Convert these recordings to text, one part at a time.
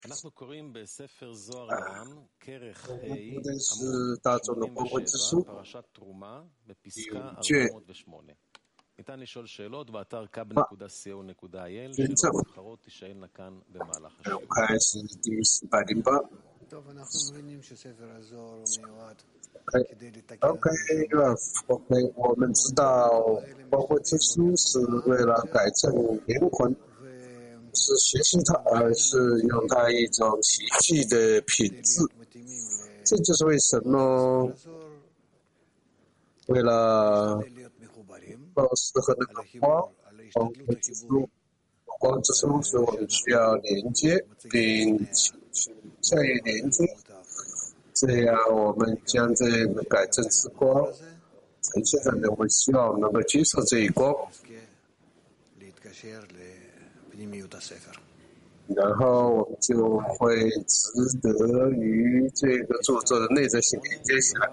我们读的是大众的光辉之书第5卷捐赠，开始第408。OK，我们知道光辉之书是为了改正灵魂，是学习它，而是用它一种奇迹的品质。这就是为什么为了保持和那个光辉之书，光之书，所以我们需要连接并加以连接，这样我们将这个改正之光呈现在人，我们希望能够接受这一光，然后我们就会值得与这个著作的内在性连接起来。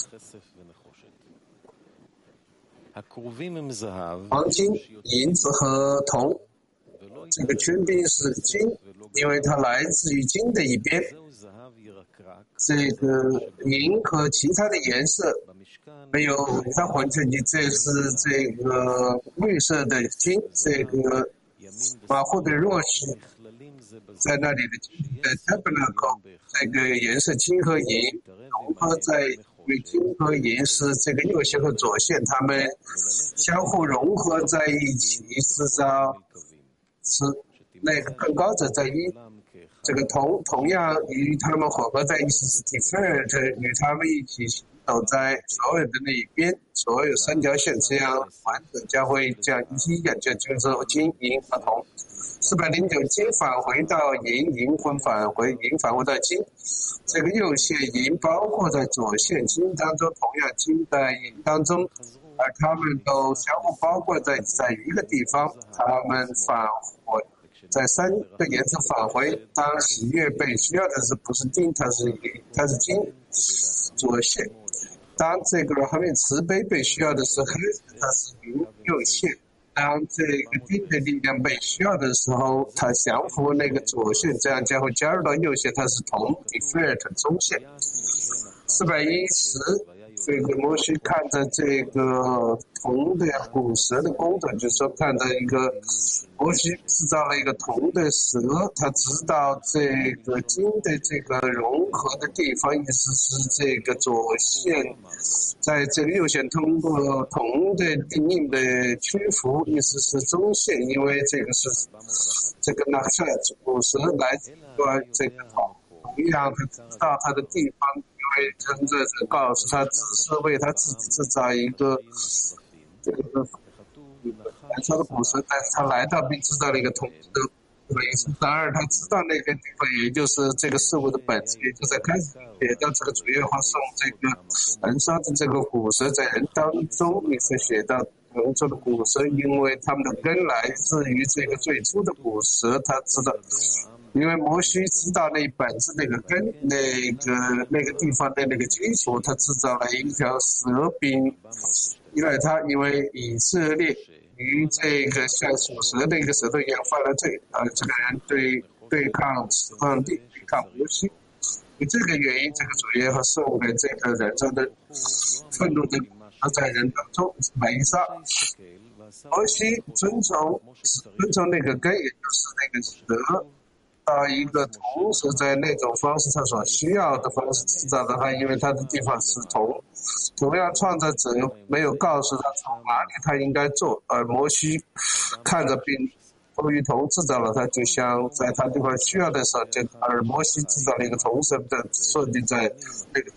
黄金、银子和铜，这个圈边是金，因为它来自于金的一边。这个银和其他的颜色没有它混成的，这是这个绿色的金，这个马虎的若是在那里的金的 tabernacle， 这个颜色金和银融合在金和银是这个右线和左线，它们相互融合在一起，制造是那个更高者在一。这个同样与他们混合在一起是 deferred， 与他们一起走在所有的那一边，所有三条线这样完整，将会这样一样，就是金、银和铜。409金返回到银，银返回到金。这个右线银包括在左线金当中，同样金在银当中，而他们都相互包括在一个地方，他们返回。在3个颜色返回，当喜悦被需要的是不是金，它是金左线；当这个后面慈悲被需要的是黑，它是银右线；当这个金的力量被需要的时候，它降服那个左线，这样将会加入到右线，它是铜 deferred 中线。410。这个摩西看着这个铜的骨蛇的工作，就是说看着一个摩西制造了一个铜的蛇，他知道这个金的这个融合的地方，意思是这个左线在这个右线通过铜的定义的屈服，意思是中线，因为这个是这个拿下骨蛇来自这个铜，同样他知道他的地方。因为真正是告诉他，只是为他自己制造一个这个燃烧的骨蛇，但是他来到并制造了一个铜的位置。然而，他知道那个地方，也就是这个事物的本质，也就在开始写到这个主页话送这个燃烧的这个骨蛇在人当中，也是写到人中的骨蛇，因为他们的根来自于这个最初的骨蛇，他知道。因为摩西知道那本质那个根那个地方的那个基础，他制造了一条蛇兵，因为以色列与这个像属蛇的一个舌头一样犯了罪，这个人对抗上帝，对抗摩西，因这个原因，这个主耶和华送给这个人中的愤怒的在人当中没杀。摩西遵从那个根，也就是那个蛇。到一个同时在那种方式他所需要的方式制造的话，因为他的地方是同样创造者没有告诉他从哪里他应该做，而摩西看着并由于铜制造了，他就像在他地方需要的时候，而摩西制造了一个铜神的设定在那个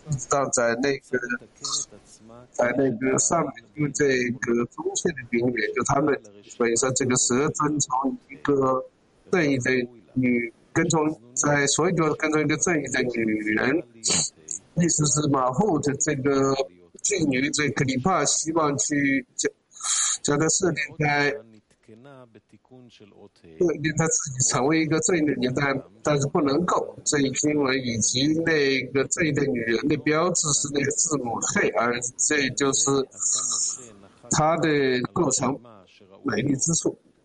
上面，因为这个中线的边缘，就他们所以说这个蛇遵从一个正义的跟从在所有跟从一个正义的女人，意思是马后的这个妓女，这克里帕希望去将他设定在令他自己成为一个正义的女人，但是不能够正义新闻以及那个正义的女人的标志是那个字母 H， 而这就是他的构成美丽之处。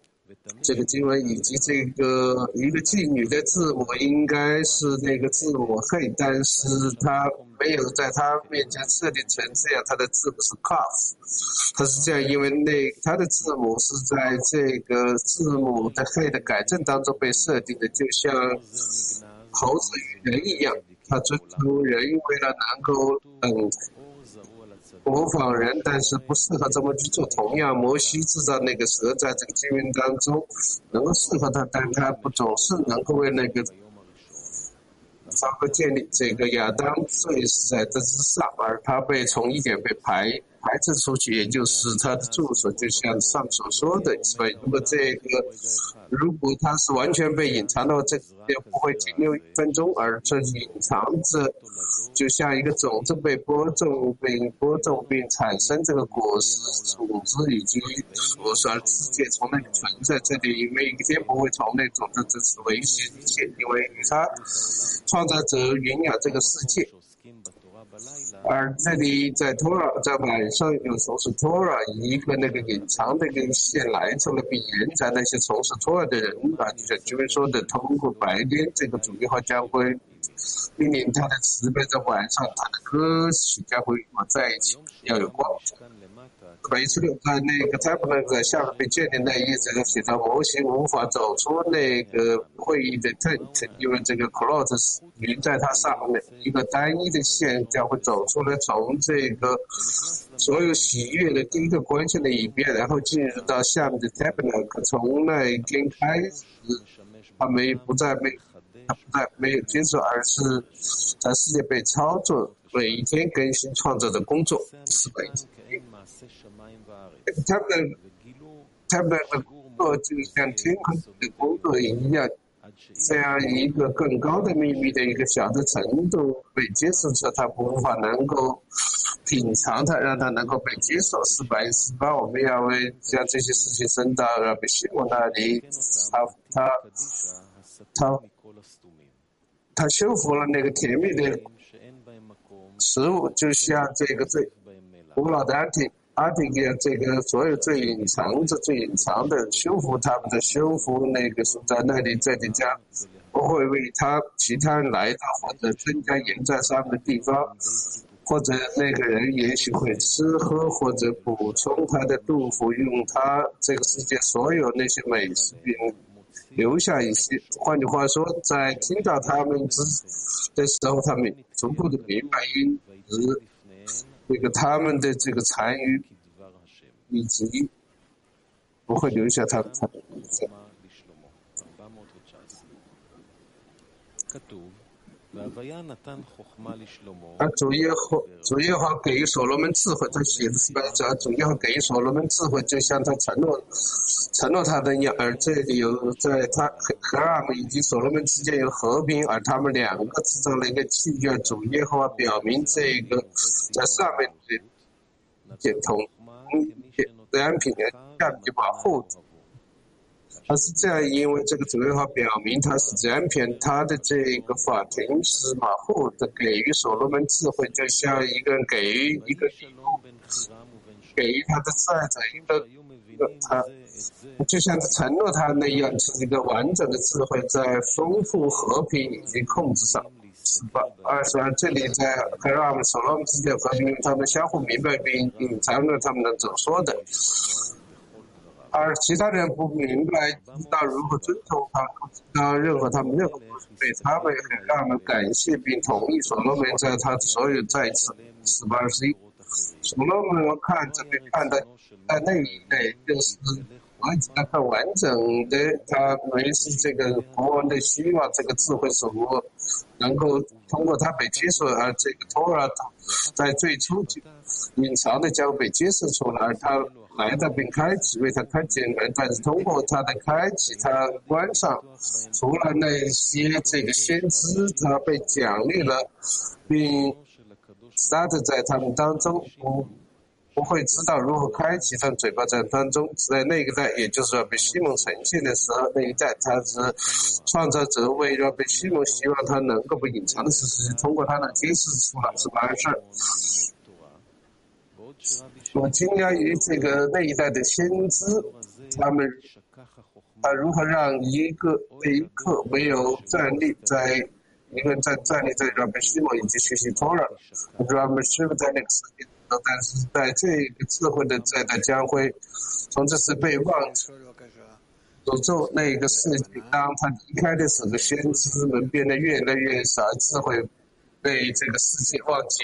这个经文以及这个一个妓女的字母应该是那个字母黑，但是他没有在他面前设定成这样，他的字母是 kaf， 他是这样，因为他的字母是在这个字母的黑的改正当中被设定的，就像猴子与人一样，他尊重人为了能够模仿人，但是不适合这么去做。同样，摩西制造那个蛇，在这个经文当中能够适合他，但他不总是能够为那个能够建立这个亚当罪是在这之上，而他被从伊甸被排斥出去，也就是他的住所，就像上所说的，是吧？如果他是完全被隐藏的话，这也不会停留1分钟，而这隐藏着，就像一个种子被播种并产生这个果实，种子以及所说世界从那里存在，这里每一天不会从那种子这是维系一切，因为他创造者营养这个世界。而这里在 Torah 在晚上有从事 Torah 一个那个隐藏的一个线来出了，并延展那些从事 Torah 的人啊，就像经文说的，通过白天这个主耶和华将会命令他的慈悲，在晚上他的歌曲将会与我在一起，要有光。每次在那个在那个下面被建立那一直写到模型无法走出那个会议的 tent， 因为这个 cloth 云在它上面，一个单一的线将会走出来，从这个所有喜悦的第一个关键的一边，然后进入到下面的 tabernacle， 从那一天开始，它没有结束，而是在世界被操作，每一天更新创造的工作是每一天。他们的工作就像天空的工作一样，这样一个更高的秘密的一个小的程度被接受之后，他无法能够品尝它，让它能够被接受。448，我们要为将这些事情升到被希望那里，他修复了那个甜蜜的食物，就像这个最古老的阿提给这个所有最隐藏的修复他们的修复那个是在那里，这里家不会为其他人来到或者增加盐在上面的地方，或者那个人也许会吃喝或者补充他的肚腹，用他这个世界所有那些美食并留下一些。换句话说，在听到他们的时候，他们足够的明白因此这个他们的这个残余，以及不会留下他们残余。主耶和华给予所罗门智慧，他写的是主耶和华给予所罗门智慧，就像他承诺他的一样。而这里有在他和阿姆以及所罗门之间有和平，而他们两个制造了一个契约。主耶和华表明这个在上面的同自然品的下面就保护。他是这样，因为这个主耶和华表明他是自然篇，他的这个法庭是马虎的，给予所罗门智慧，就像一个人给予一个礼物，给予他的爱者一个他，就像承诺他那样，是一个完整的智慧，在丰富、和平以及控制上。22，这里在和阿姆所罗门之间和平，他们相互明白并隐藏了他们的所说的。而其他人不明白，知道如何尊重他，不知道任何他们任何不是对他们很让人感谢并同意所罗门在他所有在此421，所罗门我看这边看到在那一类就是那个完整的，他没是这个国王的希望，这个智慧所能够通过他被接受，而这个托尔在最初隐藏的将被揭示出来，他来到并开启，为他开启门，但是通过他的开启，他关上，除了那些这个先知，他被奖励了，并杀的在他们当中不会知道如何开启他嘴巴在当中，在那个代，也就是说被西蒙呈现的时候，那一代他是创造者为了被西蒙希望他能够被隐藏的事情，通过他的揭示出来是完事。我惊讶于这个那一代的先知，他们他如何让一刻没有站立在一个人站立在Rabbi Shimon以及学习 Torah，Rabbi Shimon 在那个世界，但是在这个智慧的在的将会从这次被忘记诅咒那个世界，当他离开的时候，先知们变得越来越少，智慧被这个世界忘记。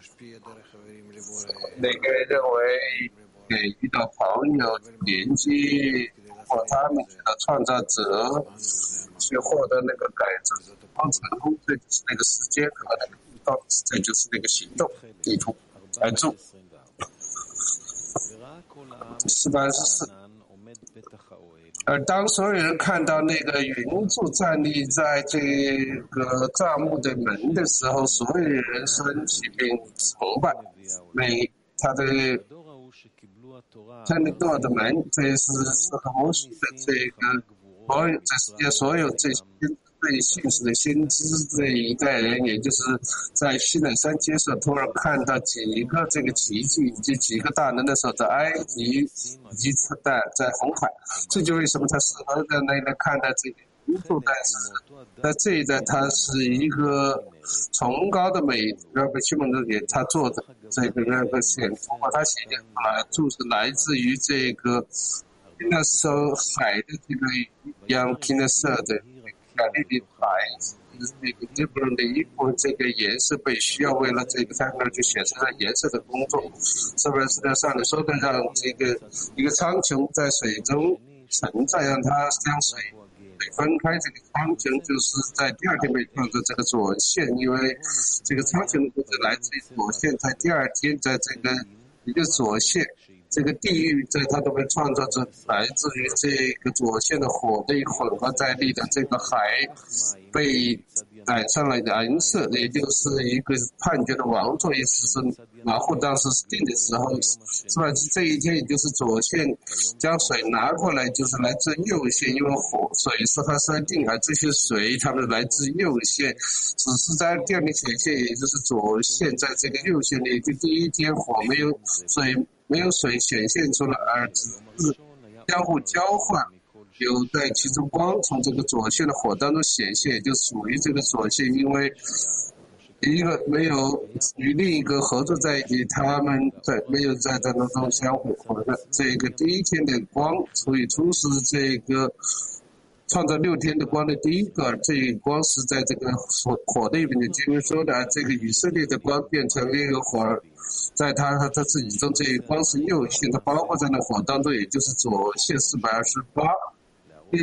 每个人认为给遇到朋友年纪或他们觉得创造者去获得那个改正成功，这就是那个时间和那个地方，这就是那个行动地图来做。484。而当所有人看到那个云柱站立在这个帐幕的门的时候，所有人升起并崇拜他的站立多的门，这是和摩西的这个这世界所有这些被信使的先知这一代人，也就是在西乃山接受突然看到几个这个奇迹以及几个大能的时候，在埃及以及在红海，这就为什么他适合在那里看到这个云柱。但是在这一代，他是一个崇高的美Rabbi Shimon的人，他做的这个Rabbi Shimon，通过他写的就是来自于这个那时候海的这个样 Kinesa 的加利利白，那个日本人的衣服这个颜色被需要为了这个三个就显示了颜色的工作，是不是在上面说的让这个一个苍穹在水中存在，让它将水分开，这个苍穹就是在第二天被创造这个左线，因为这个苍穹的故事来自于左线，在第二天在这个一个左线。这个地狱在它都被创造着来自于这个左线的火被混合在力的这个海被染上了颜色，也就是一个判决的王座，意思是马户当时定的时候，是吧？这一天也就是左线将水拿过来，就是来自右线，因为水是它设定，而这些水它们来自右线，只是在第二天显现，也就是左线在这个右线里，就第一天火没有水显现出来，而只是相互交换，有在其中光从这个左线的火当中显现，也就属于这个左线，因为一个没有与另一个合作在一起，他们没有在当中相互合的。这个第一天的光，所以出是这个创造6天的光的第一个，这个光是在这个火的里面的经文说的，这个以色列的光变成了一个火，在他自己中，这个光是右线，它包括在那火当中，也就是左线428。第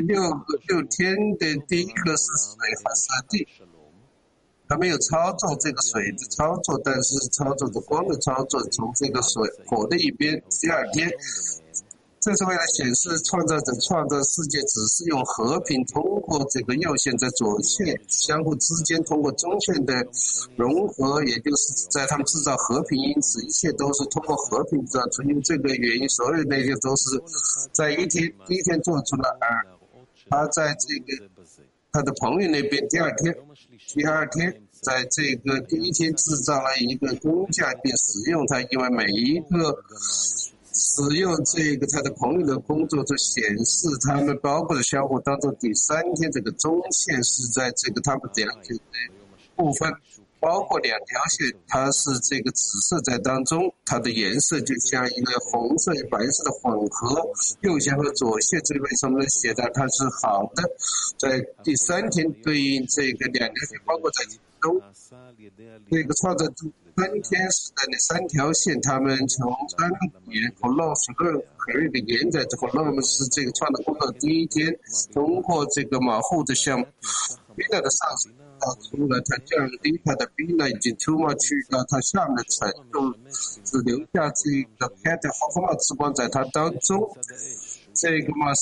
6天的第一个是水和是地，他没有操作这个水的操作，但是操作的光的操作从这个火的一边。第二天。这是为了显示创造者创造世界只是用和平通过这个右线在左线相互之间通过中线的融合，也就是在他们制造和平，因此一切都是通过和平制造出，因为这个原因，所有那些都是在第一天做出来，而他在这个他的朋友那边第二天在这个第一天制造了一个工匠并使用它，因为每一个使用这个他的朋友的工作，就显示他们包括了相互当中第3天这个中线是在这个他们2条部分，包括2条线，它是这个紫色在当中，它的颜色就像一个红色与白色的混合，右线和左线，这为什么写的它是好的？在第3天对应这个2条线，包括在其中，这个创造3天是在那3条线，他们从3年和12个月的延展之后，那么是这个创造工作第一天，通过这个马户的项目，逼到的上升到出了它降低它的逼呢，已经突破去到它下面的程度，只留下这个开的毫发之光在它当中，这个马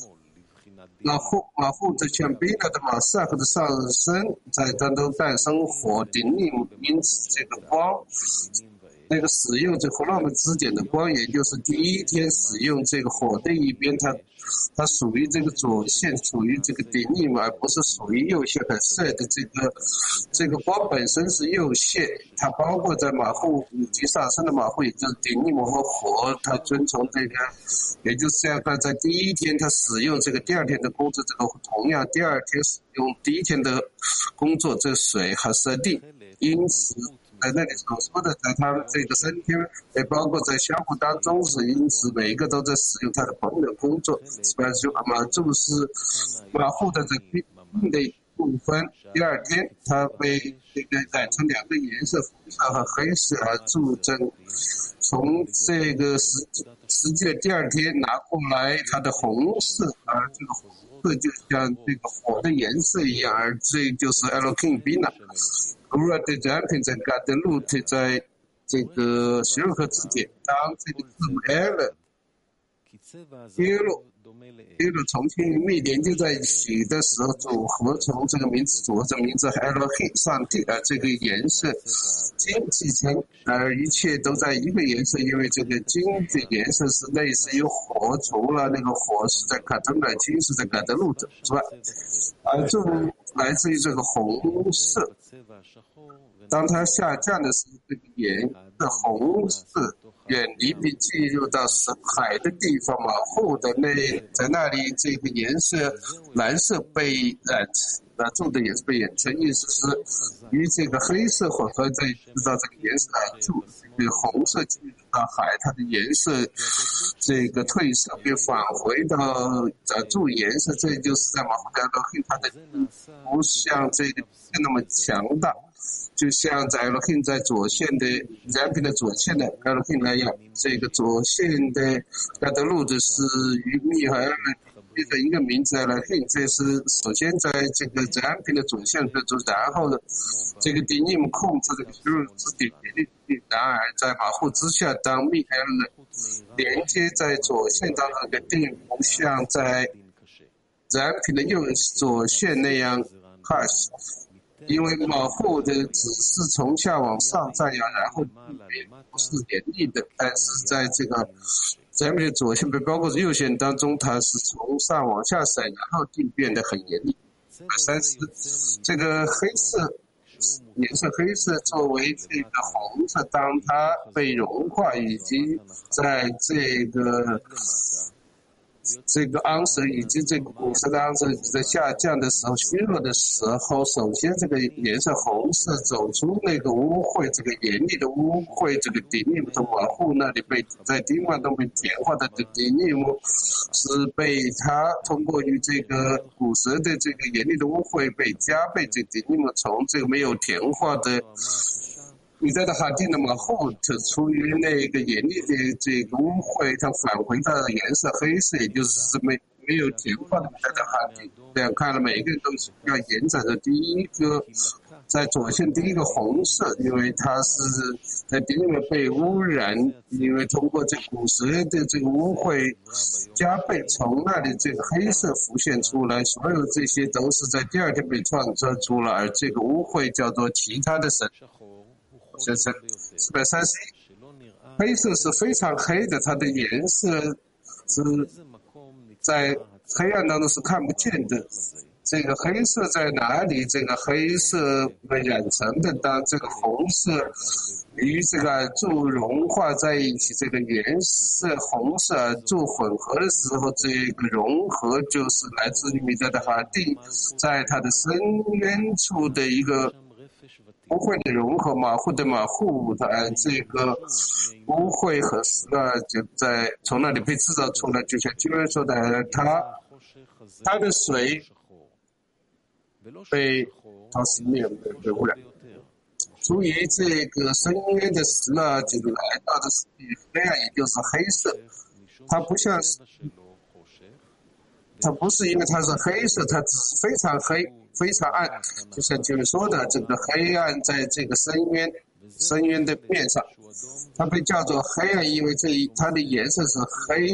户的像比拉的马萨克的上升在当中诞生火顶领，因此这个光那个使用这胡罗姆之点的光，也就是第一天使用这个火的一边，它属于这个左线，属于这个顶力嘛，而不是属于右线很色的这个光本身是右线，它包括在马户以及上升的马户，也就是顶力姆和火，它遵从这个，也就是这样看，在第一天它使用这个第二天的工作，这个同样第二天使用第一天的工作，这水和设定，因此。在那里所说的，在他们这个身体，也包括在相互当中是，因此每一个都在使用它的朋友工作。马注是马户的这个的一部分。第二天，它被这个改成两个颜色，红色和黑色而注证。从这个实际的第二天拿过来，它的红色，而这个红色就像这个火的颜色一样，而这就是 Elohim Bina。Ura 的展品在 Gadelut 在这个十六个字典，当这个字母 L 重新密连接在一起的时候，组合从这个名词组合成名字 Elohim 上帝，这个颜色金继承，而一切都在一个颜色，因为这个金的颜色是类似于火，除了那个火是在卡登的，金是在嘎德路的之外，而这来自于这个红色。当它下降的时候，这个颜色红色远离并进入到海的地方嘛，后的在那里这个颜色蓝色被染住的也是被染成，意思是与这个黑色混合在制造这个颜色而住，这个红色进入到海，它的颜色这个褪色并返回到住颜色，这就是在马虎加洛黑它的不像这个那么强大。就像在 Elohim 在左线的燃品的左线的 Elohim 来讲，这个左线的加德路的是与密和的一个名字 Elohim， 这是首先在这个燃品的左线的，然后呢，这个迪尼姆控制这个输入字典比例，然而在马户之下，当密 L 连接在左线当中的定不像在燃品的左线那样 harsh。因为马户的只是从下往上这样，然后不是严厉的，但是在这个咱们的左线包括右线当中，它是从上往下闪，然后定变得很严厉。但是这个黑色颜色黑色作为这个红色，当它被融化以及在这个盎司以及这个50的盎司在下降的时候，虚弱的时候，首先这个颜色红色走出那个污秽，这个严厉的污秽，这个迪尼姆的保护那里在地方都被简化的迪尼姆是被它通过于这个古蛇的这个严厉的污秽被加倍，这迪尼姆从这个没有甜化的。你在的哈定的马后，出于那个严厉的这个污秽，它返回到颜色黑色，也就是没有甜化的在的哈定。这样看了，每一个人都是要延展的。第一个，在左线第一个红色，因为它是在第一个被污染，因为通过这古蛇的这个污秽加倍，从那里这个黑色浮现出来，所有这些都是在第二天被创造出来，而这个污秽叫做其他的神。先生431，黑色是非常黑的，它的颜色是在黑暗当中是看不见的。这个黑色在哪里？这个黑色被染成的，当这个红色与这个耳柱融化在一起，这个颜色红色耳柱混合的时候，这个融合就是来自于米德的哈蒂在它的深渊处的一个污秽的融合，马户的马户，它这个污秽和就在从那里被制造出来，就像经文说的，它的水被它是没有被污染。出于这个深渊的石呢，就来到的是黑暗，也就是黑色。它不像是，它不是因为它是黑色，它只是非常黑。非常暗，就像前面说的，这个黑暗在这个深渊的面上，它被叫做黑暗，因为它的颜色是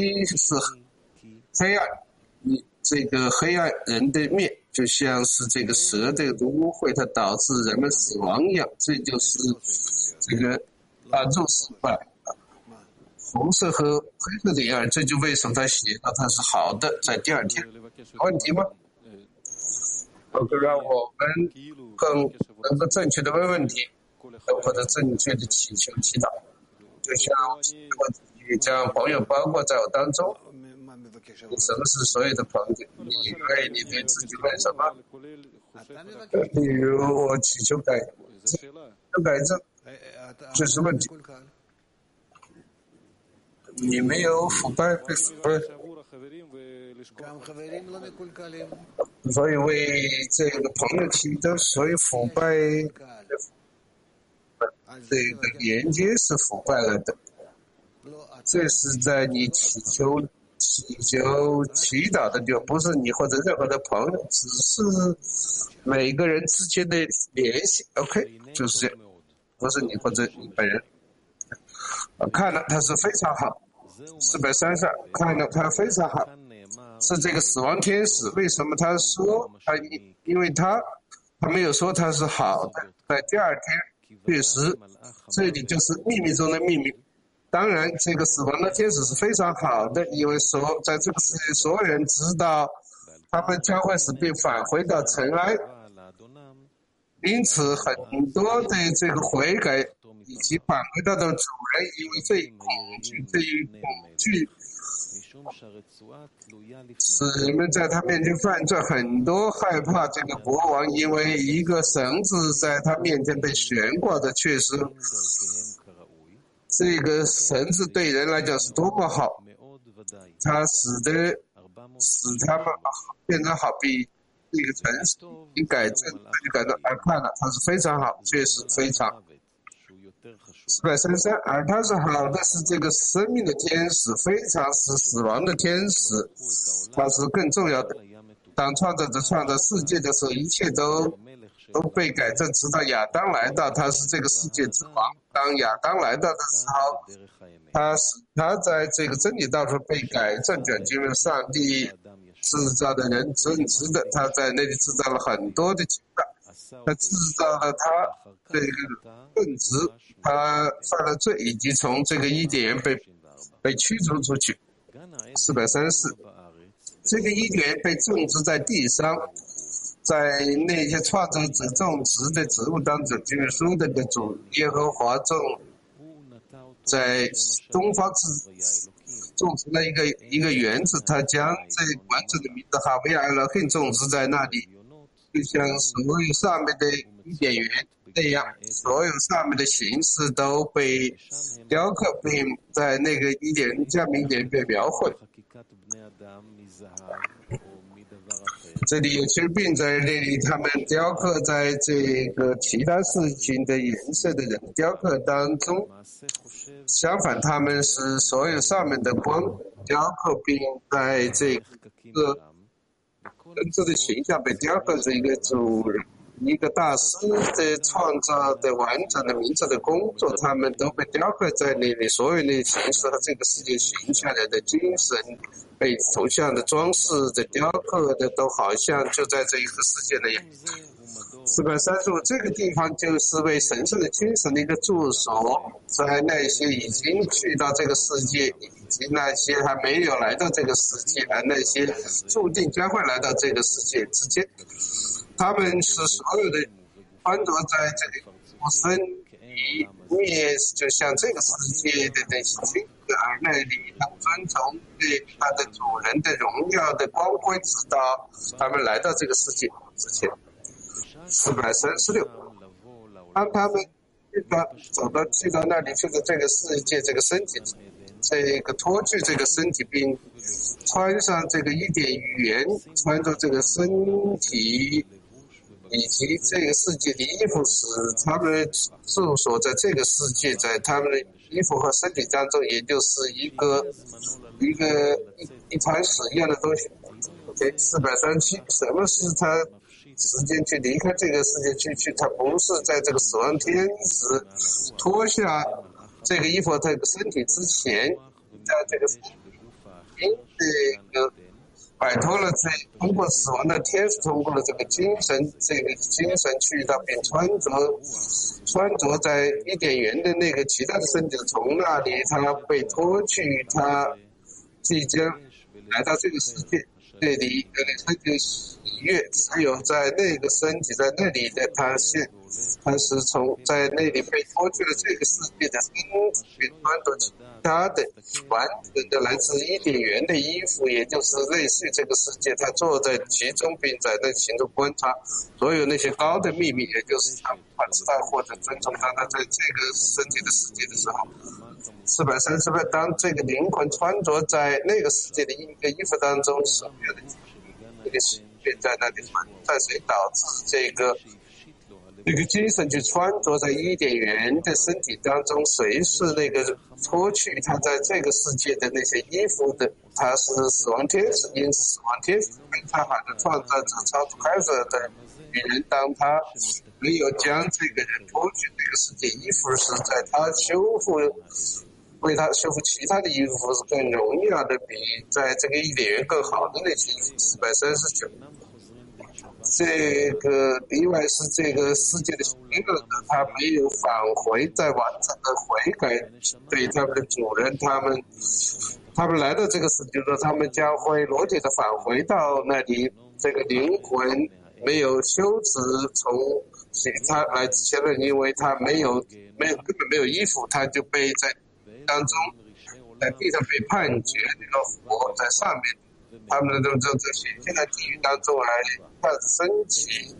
黑暗，这个黑暗人的面，就像是这个蛇的污秽，它导致人们死亡一样，这就是这个入失败。红色和黑色的样，这就为什么他写到它是好的，在第二天。有问题吗？OK，让我们更能够正确的问问题，或者正确的祈求祈祷，就像我自己将朋友包括在我当中。你什么是所有的朋友？你以为你对自己问什么？例如我祈求改正，这是问题。你没有腐败被腐败，所以为这个朋友祈祷，所以腐败这个连接是腐败了的。这是在你祈求祈祷的地方，不是你或者任何的朋友，只是每个人之间的联系。OK， 就是这样，不是你或者你本人。看了他是非常好，432看了他非常好，是这个死亡天使。为什么他说他？因为他没有说他是好的，在第二天确实，这里就是秘密中的秘密。当然，这个死亡的天使是非常好的，因为在这个世界所有人知道他们将会死并返回到尘埃，因此很多的这个悔改以及返回到的主人，因为这一恐惧使人们在他面前犯罪，很多害怕这个国王，因为一个绳子在他面前被悬挂的，确实这个绳子对人来讲是多么好，它使他们变得好，比这个城市一改正，他就感到看了，它是非常好，确实非常。433，而它是好的，是这个生命的天使，非常是死亡的天使，它是更重要的。当创造者创造世界的时候，一切都被改正，直到亚当来到，他是这个世界之王。当亚当来到的时候，他在这个真理道上被改正，转进入上帝制造的人正直的，他在那里制造了很多的情感，他制造了他这个正直，他犯了罪，以及从这个伊甸园被驱逐出去。434，这个伊甸园被种植在地上，在那些创造者种植的植物当中，就是说那个主耶和华在东方种植了一个园子，他将这完整的名字哈维尔勒恨种植在那里，就像所有上面的伊甸园那样，所有上面的形式都被雕刻，并在那个伊甸被描绘。这里有些病在那里，他们雕刻在这个其他事情的颜色的人雕刻当中，相反他们是所有上面的光雕刻，并在这个人质的形象被雕刻着一个大师的创造的完整的名字的工作，他们都被雕刻在那里，所有的形式和这个世界形下来的精神被头像的装饰的雕刻的都好像就在这一个世界那样。435这个地方就是为神圣的精神的一个住所，在那些已经去到这个世界，以及那些还没有来到这个世界，而那些注定将会来到这个世界之间，他们是所有的穿着在这里不生与灭，就像这个世界的那些亲人，而那里他遵从对他的主人的荣耀的光辉，直到他们来到这个世界之前。436，当他们去到那里，去到这个世界，这个身体，这个脱去这个身体，并穿上这个伊甸园，穿着这个身体以及这个世界的衣服，使他们住所在这个世界，在他们的衣服和身体当中，也就是一团屎一样的东西。437，什么是他时间去离开这个世界去？他不是在这个死亡天使脱下这个衣服和这个身体之前，在这个摆脱了通过死亡的天使，通过了这个精神去到并穿着在伊甸园的那个其他的身体，从那里他被脱去，他即将来到这个世界，那里他就喜悦，只有在那个身体在那里的他是从在那里被脱去了这个世界的身体，并穿着其他的完整的来自伊甸园的衣服，也就是类似于这个世界，他坐在其中，并在那其中观察所有那些高的秘密，也就是他无法知道或者尊重他在这个身体的世界的时候，430当这个灵魂穿着在那个世界的一个衣服当中，所有的这个喜悦在那里存在，所以导致这个精神去穿着在伊甸园的身体当中，谁是那个脱去他在这个世界的那些衣服的？他是死亡天使，因此死亡天使被他喊的创造者、超出开始的女人，当他没有将这个人脱去这个世界衣服，是在他为他修复其他的衣服是更荣耀的，比在这个伊甸园更好的那些衣服。439。这个例外是这个世界的邪恶者，他没有返回，在完整的悔改对他们的主人，他们来到这个世界的，他们将会裸体的返回到那里。这个灵魂没有休止从他来之前的，因为他根本没有衣服，他就被在当中在地上被判决，那个火在上面，他们都这些现在地狱当中来看升起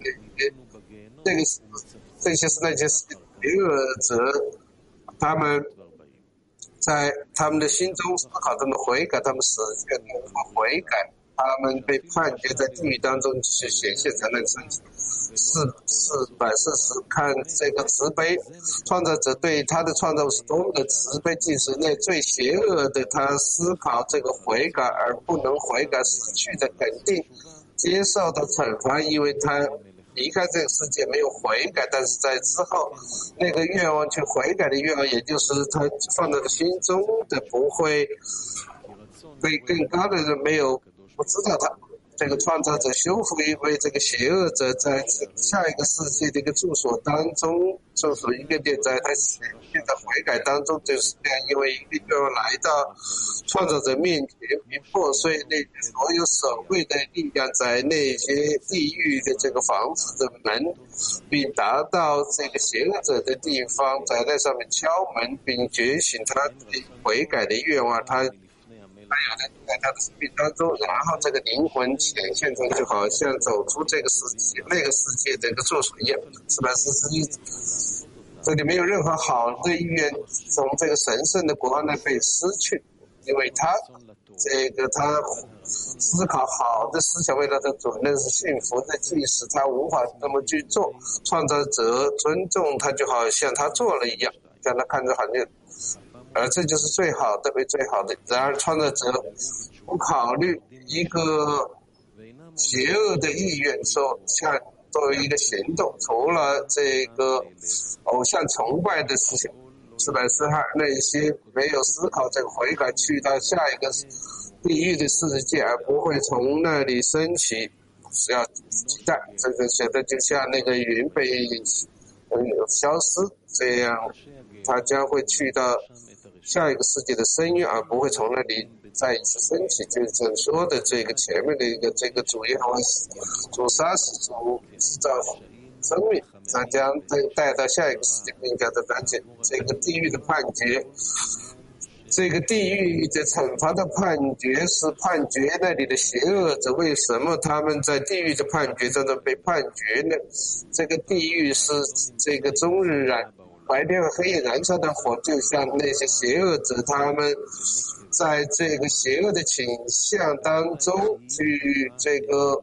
这些是那些邪恶者，他们在他们的心中思考中的悔改，他们实现无法悔改，他们被判决在地狱当中去显现才能升起。440看这个慈悲，创造者对他的创造是多么的慈悲，即使那最邪恶的他思考这个悔改而不能悔改，失去的肯定接受的惩罚，因为他离开这个世界没有悔改，但是在之后那个愿望去悔改的愿望，也就是他放在心中的，不会被更高的人没有不知道他这个创造者修复一位这个邪恶者在下一个世界的一个住所当中，住所一个点，在他现在悔改当中就是这样，因为一个愿望来到创造者面前，并破碎那些所有守卫的力量，在那些地狱的这个房子的门，并达到这个邪恶者的地方，在那上面敲门，并觉醒他对悔改的愿望，他有的在他的生命当中，然后这个灵魂显现出，就好像走出这个世界那个世界的一个住所一样。441，这里没有任何好的意愿从这个神圣的国那被失去，因为他思考好的思想，为了他主人是幸福的，即使他无法那么去做，创造者尊重他，就好像他做了一样，让他看着好像。而这就是最好的，为最好的。然而，创造者不考虑一个邪恶的意愿，说像作为一个行动，除了这个偶像崇拜的思想，442那些没有思考这个悔改，去到下一个地狱的世界，而不会从那里升起，要期待这个写的就像那个云被消失这样，他将会去到下一个世界的深渊，而不会从那里再一次升起。就是这说的这个前面的一个这个主耶和华主杀死主制造生命，他将带到下一个世界，并将它了解这个地狱的判决。这个地狱的惩罚的判决是判决那里的邪恶者，为什么他们在地狱的判决当中被判决呢？这个地狱是这个终日白天和黑夜燃烧的火，就像那些邪恶者，他们在这个邪恶的倾向当中去这个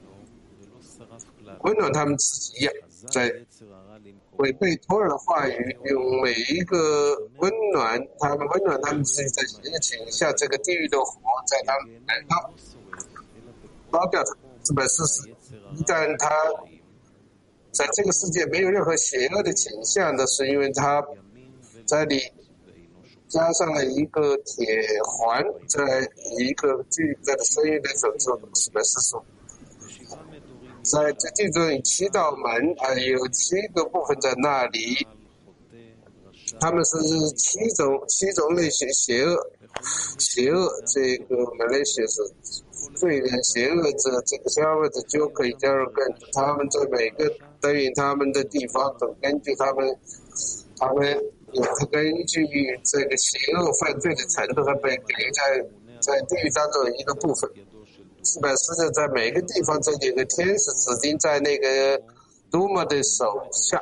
温暖他们自己一样，在违背托尔的话语，用每一个温暖他们自己，在邪恶倾向这个地狱的火，在他们来到发表440，一旦他在这个世界没有任何邪恶的倾向的，是因为他在里加上了一个铁环，在一个巨大的深渊的走出445。在这地中有7道门，有7个部分在那里。他们是七种类型邪恶，这个门类写是罪人、邪恶者，这个消费者就可以加入根据他们在每个对应他们的地方，都根据他们有根据这个邪恶犯罪的程度，和被给在地狱当中的一个部分。440在每个地方，这几个天使指定在那个杜马的手下，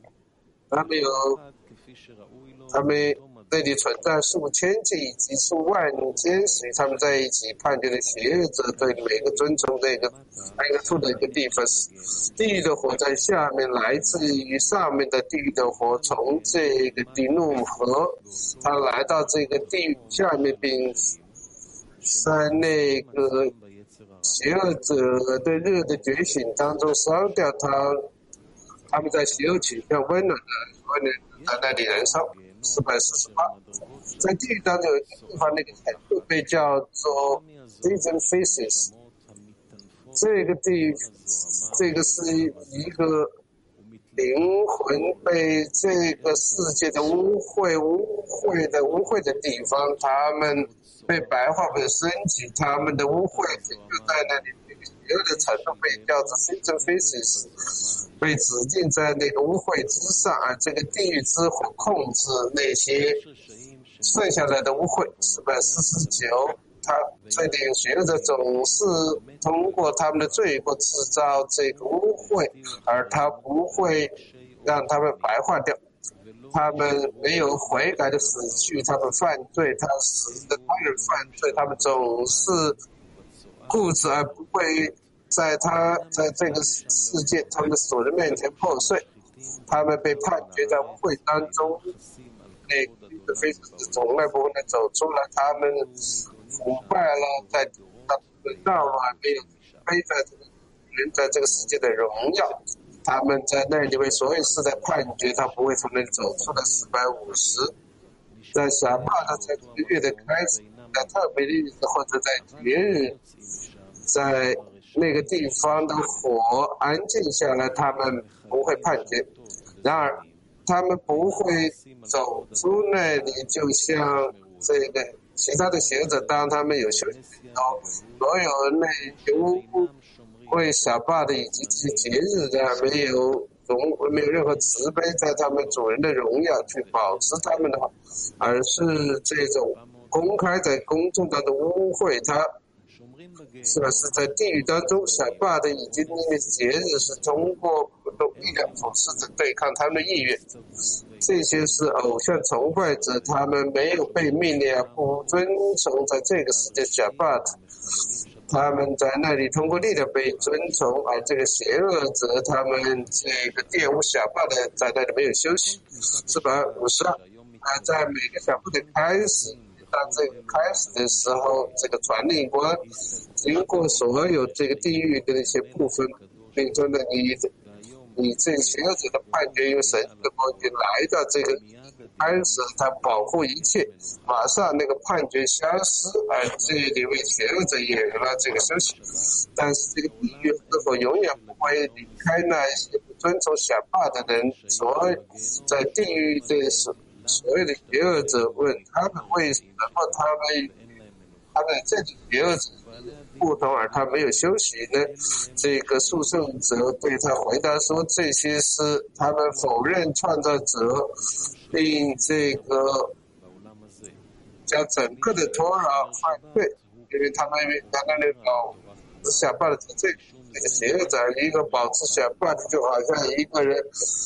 他们那里存在数千计以及数万天使，他们在一起判决的邪恶者对每个遵从这个处的一个地方。地狱的火在下面，来自于上面的地狱的火，从这个迪怒河，它来到这个地狱下面，并在那个邪恶者的热的觉醒当中烧掉他们在邪恶倾向温暖在那里燃烧。448，在地狱当中有一个地方，那个程度被叫做 Vision Faces。这个地狱，这个是一个灵魂被这个世界的污秽的地方，他们被白化被升级，他们的污秽就在那里。邪恶的程度被叫做 Vision Faces。被指定在那个污秽之上，而这个地狱之火控制那些剩下来的污秽。449，他这里邪恶者总是通过他们的罪过制造这个污秽，而他不会让他们白化掉。他们没有悔改的死去，他们犯罪，他使得他人犯罪，他们总是固执而不会在这个世界他们的主人面前破碎，他们被判决在污秽当中，那个非常从来不会走出来，他们腐败了，在道路还没有背在这个人在这个世界的荣耀，他们在那里为所有事在判决，他不会从那里走出来。450，在狭坝的在这个月的开始，在特别的日子或者在节日，在那个地方的火安静下来，他们不会判决。然而，他们不会走出那里，就像这个其他的邪恶者，当他们有休息的时候，所有那些为小坝的以及这些节日的没有任何慈悲，在他们主人的荣耀去保持他们的话，而是这种公开在公众当中污秽他。是在地狱当中，小坝的以及那些节日是通过不同力量所试着对抗他们的意愿。这些是偶像崇拜者，他们没有被命令不遵从在这个世界小坝的，他们在那里通过力量被遵从，而这个邪恶者他们这个玷污小坝的在那里没有休息。452，在每个小坝的开始。当这个开始的时候，这个传令官经过所有这个地狱的那些部分，并说呢，你这邪恶者的判决由神的国度来到这个开始，他保护一切，马上那个判决消失，而这里为邪恶者也有了这个休息。但是这个地狱是否永远不会离开那些不遵从小坝的人？所以在地狱的所有的邪恶者问他们为什么他们这种邪恶者不同，而他没有休息呢？这个诉讼者对他回答说，这些是他们否认创造者，并这个将整个的托拉犯罪，因为他们刚刚那个小坝的这个邪恶者，一个保持小坝的，就好像一个人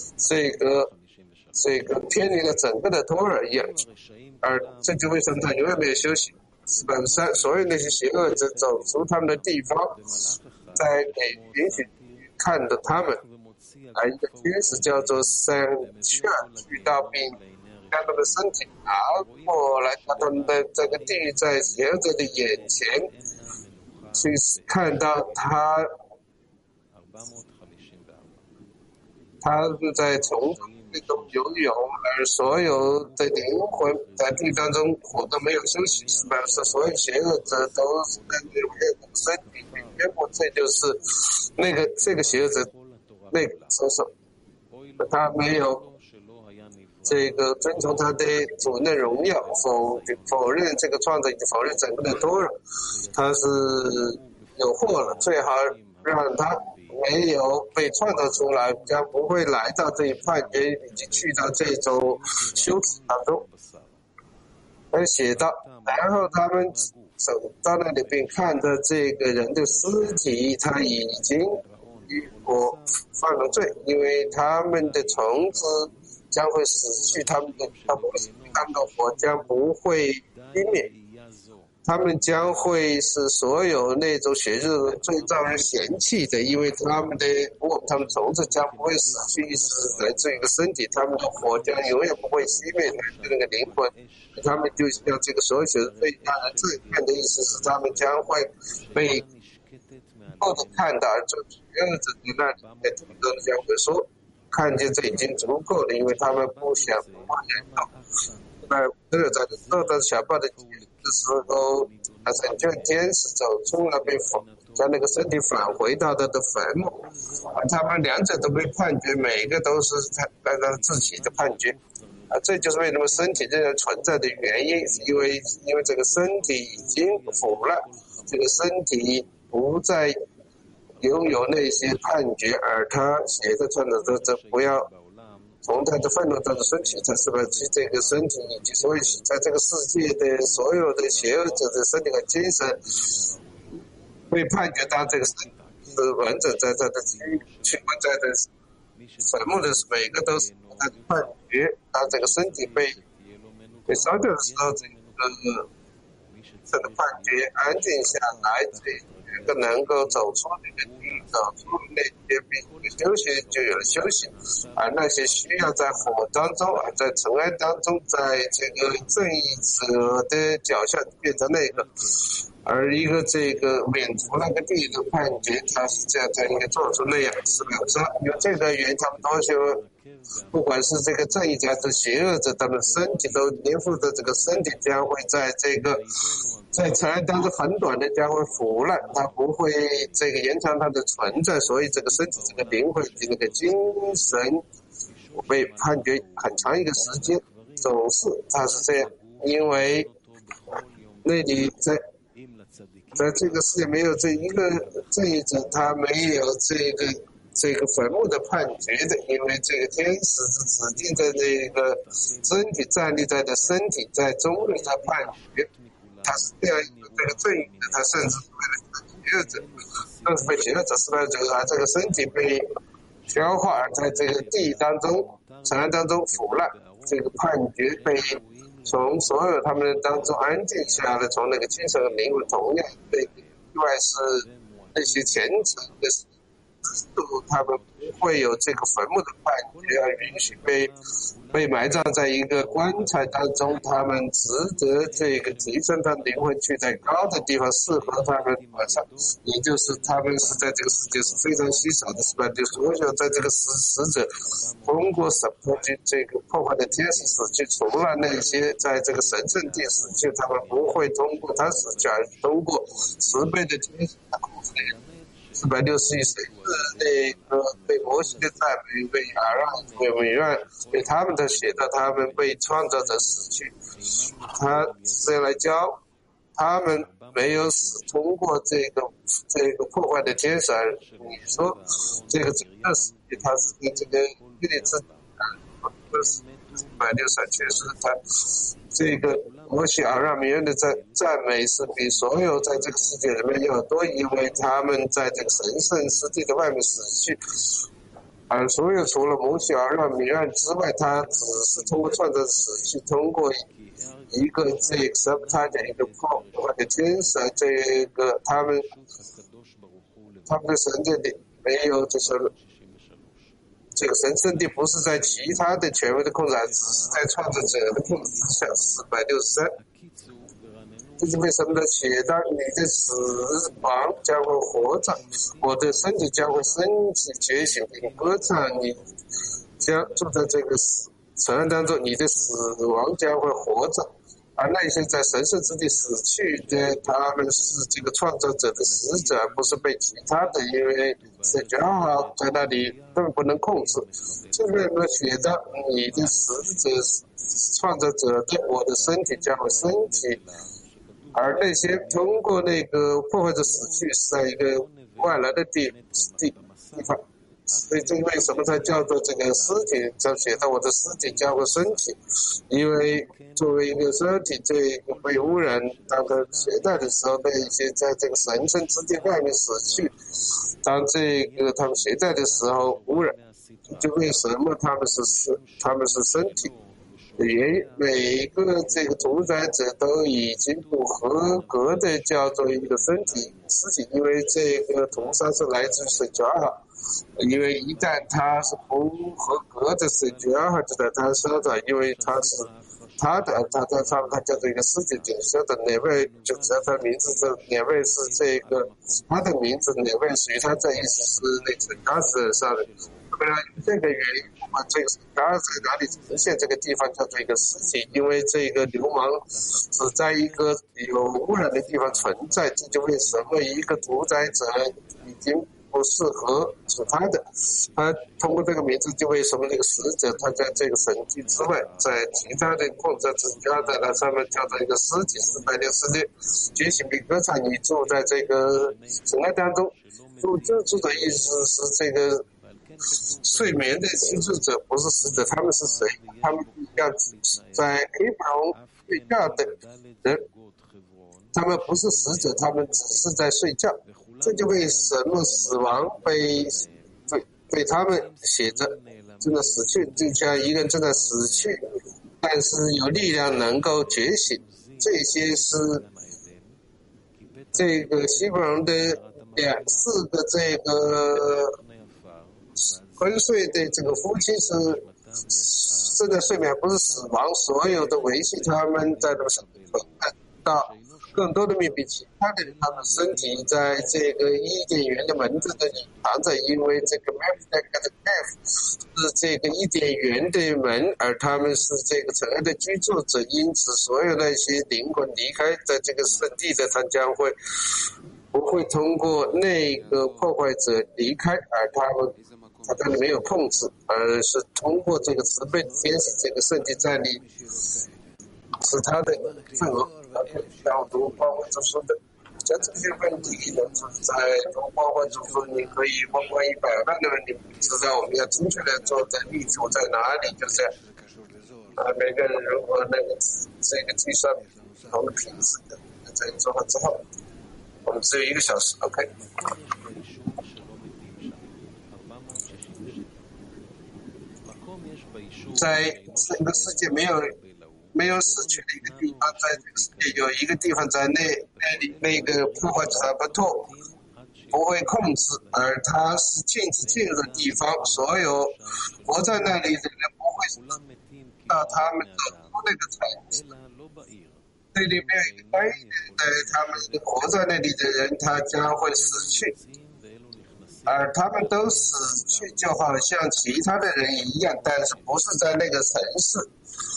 这个偏离了整个的托尔一样，而这就为什么他永远没有休息。453，所有那些邪恶者走出他们的地方，在给允许看着他们，而一个天使叫做三圈去到并将他们的身体拿过来，把他们的这个地狱在邪恶者的眼前去看到他他是在从中游泳，而所有的灵魂在地当中活动没有休息，是吧？是所有邪恶者都是在那个身体里面，这就是这个邪恶者那个身上，他没有这个遵从他的主人的荣耀，否认这个创造，否认整个的多了，他是有祸了，最好让他没有被创造出来，将不会来到这一判决以及去到这种羞耻当中。而写到，然后他们走到那里边看着这个人的尸体，他已经犯了罪，因为他们的虫子将会死去，他们的火将不会熄灭。他们将会是所有那种血肉最招人嫌弃的，因为他们虫子将不会死去，是来自一个身体，他们的火将永远不会熄灭来自那个灵魂。他们就像这个所有血肉最让人震撼的意思是，他们将会被够的看到，而这样子在那里，他们都将会说，看见这已经足够了，因为他们不想往前走。在受到小报的时候，拯救天使走出来，将那个身体返回到他的坟墓，他们两者都被判决，每一个都是按照自己的判决。这就是为什么身体仍然存在的原因，因为这个身体已经腐了，这个身体不再拥有那些判决，而他写的创造者不要从他的愤怒当中升起，他是把这个身体以及所以在这个世界的所有的邪恶者的身体和精神被判决当这个身体是完整在他的去在的坟墓的每个都是他的判决，当这个身体被烧掉的时候，这个判决安静下来，这个能够走出那个地，走出那些病休息就有了休息，而那些需要在火当中，在尘埃当中，在这个正义者的脚下变成那个，而一个这个免除那个地的判决，他是这样才应该做出那样是没有错。因为这个原因，他们都说，不管是这个正义者还是邪恶者，他们身体都黏附着这个身体，将会在这个。在尘埃当中很短的将会腐烂，它不会这个延长它的存在，所以这个身体、这个灵魂及那个精神被判决很长一个时间，总是它是这样，因为那里在这个世界没有这一个正义者，他没有这个坟墓的判决的，因为这个天使是指定在这个身体站立在的身体在终日在判决。他是这样一个这个正义的，他甚至是为了邪恶者，但是被邪恶者失败者，而这个身体被消化，而在这个地当中、尘埃当中腐烂，这个判决被从所有他们当中安静下来，从那个精神和灵魂同样被意外是那些虔诚的制度，他们不会有这个坟墓的判决，而允许被埋葬在一个棺材当中，他们值得这个提升他灵魂去在高的地方，适合他们晚上，也就是他们是在这个世界是非常稀少的，是吧？就所有在这个死者通过审判去这个破坏的天使死去，除了那些在这个神圣地死去，他们不会通过他死去，而是通过慈悲的天使来控制的人。461岁那个被摩西的赞美，被亚让被美愿，被他们的写到他们被创造者死去，他这样来教他们没有死，通过这个破坏的天使，你说这个整个世界它是跟这个约定自460确实他这个摩西亚让别人的赞美是比所有在这个世界里面要多，因为他们在这个神圣世界的外面死去，而所有除了摩西亚让别人之外，他只是通过创造死去，通过一个这个什么他的一个破坏的天使，这个他们的神界里没有就是。这个神圣地不是在其他的权威的控制，只是在创造者的控制之下。463， 这是为什么呢？写到你的死亡将会活着，我的身体将会升起觉醒并歌唱，你将住在这个承认当中，你的死亡将会活着。而那些在神圣之地死去的，他们是这个创造者的使者，而不是被其他的，因为是觉好在那里根本不能控制。这为什么写到你的使者创造者的我的身体将会升起，而那些通过那个破坏者死去是在一个外来的地方。所以这为什么它叫做这个尸体？它写到我的尸体将会升起，因为作为一个身体，这个被污染，当它携带的时候，那一些在这个神圣之地外面死去，当这个他们携带的时候污染，就为什么他们是身体？原因每一个这个屠宰者都已经不合格的叫做一个身体尸体，因为这个屠杀是来自水决好。因为一旦它是不合格的水决好就在它身上，因为它是它在上面它叫做一个尸体，就晓得哪位就知道它名字这哪位是这个它的名字，哪位属于它这意思是那个当事人上的。为了这个原因，我们这个当然在哪里呈现这个地方叫做一个尸体，因为这个流氓只在一个有污染的地方存在，这就为什么一个屠宰者已经不适合是他的，他通过这个名字就为什么那个死者他在这个神迹之外，在其他的控制之下在那上面叫做一个尸体466觉醒并歌唱，你住在这个尘埃当中，住的意思是这个睡眠的居住者不是死者，他们是谁？他们要在黑袍睡觉的人，他们不是死者，他们只是在睡觉。这就为什么死亡被他们写着正在死去，就像一个人正在死去，但是有力量能够觉醒。这些是这个希伯来的4个这个昏睡的这个夫妻是正在睡眠，不是死亡。所有的维系他们在那个上面看到更多的命比其他的人，他们身体在这个伊甸园的门子的隐藏着，因为这个 Mephibosheth 是这个伊甸园的门，而他们是这个城的居住者，因此所有那些灵魂离开在这个圣地的，他将不会通过那个破坏者离开，而他们没有控制，而是通过这个慈悲天使这个圣地在你是他的份额。要读光辉之书的，像这些问题呢，就是在读光辉之书，你可以问100万的人，你不知道我们要正确的做的立足在哪里，就是每个人如果那个这个计算不同的品质的，在做好之后，我们只有1个小时 ，OK。在整个世界没有死去的一个地方，在这个世界有一个地方在那个破坏者不透，不会控制，而它是禁止进入的地方，所有活在那里的人不会到他们的那个城市。那里面有一个单一的，他们活在那里的人，他将会死去。而他们都死去就好像其他的人一样，但是不是在那个城市，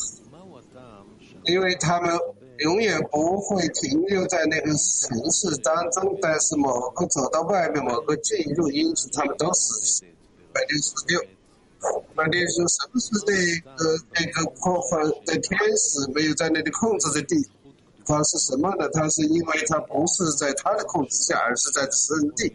因为他们永远不会停留在那个城市当中，但是某个走到外面，某个进入，因此他们都死去。166，那就是说，什么是那个破坏的天使没有在那里控制的地方是什么呢？它是因为它不是在他的控制下，而是在圣地。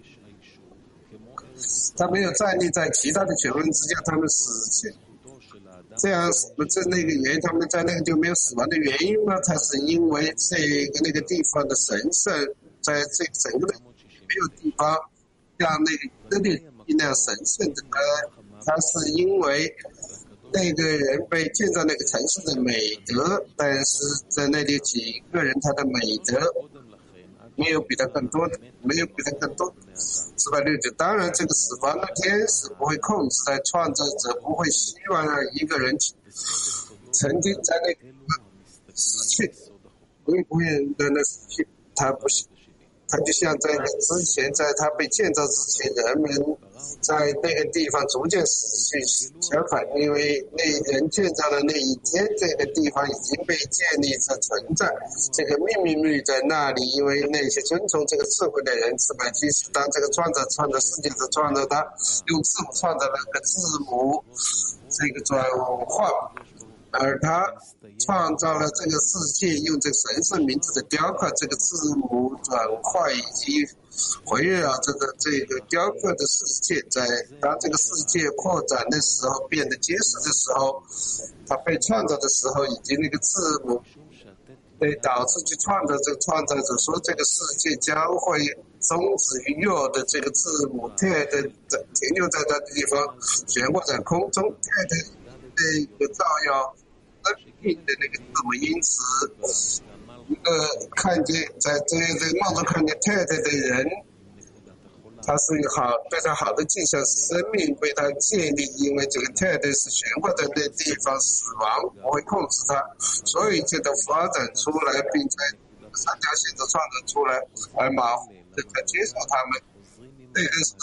他没有站立在其他的权威之下，他们死去。这样这那个原因，他们在那个就没有死亡的原因吗？它是因为那个地方的神圣，在这整个的没有地方像那个那样神圣的。它是因为那个人被建造那个城市的美德，但是在那里几个人他的美德没有比他更多的，没有比他更多。469，当然这个死亡的天使不会控制，在创造者不会希望让一个人曾经在那个死去， 维护人的事情，他不是。他就像在之前，在他被建造之前，人们在那个地方逐渐失去想法，因为那人建造的那一天，这个地方已经被建立着存在，这个命名律在那里，因为那些遵从这个智慧的人，400基石，当这个创造世界的创造，他用字母创造了个字母，这个转换。而他创造了这个世界，用这个神圣名字的雕刻，这个字母转换以及围绕这个雕刻的世界，在当这个世界扩展的时候，变得结实的时候，它被创造的时候，以及那个字母被导致去创造这个创造者说，这个世界将会终止于右的这个字母 TED 停留在那个地方，悬挂在空中 TED 那个照耀生命的那个字母，因此一个看见在这梦中看见 TED 的人，他是一个对他好的镜像，生命被他建立，因为这个 TED 是悬挂在那地方，死亡不会控制他，所以就都发展出来，并在3条线都创造出来，而马虎的他接受他们，这个是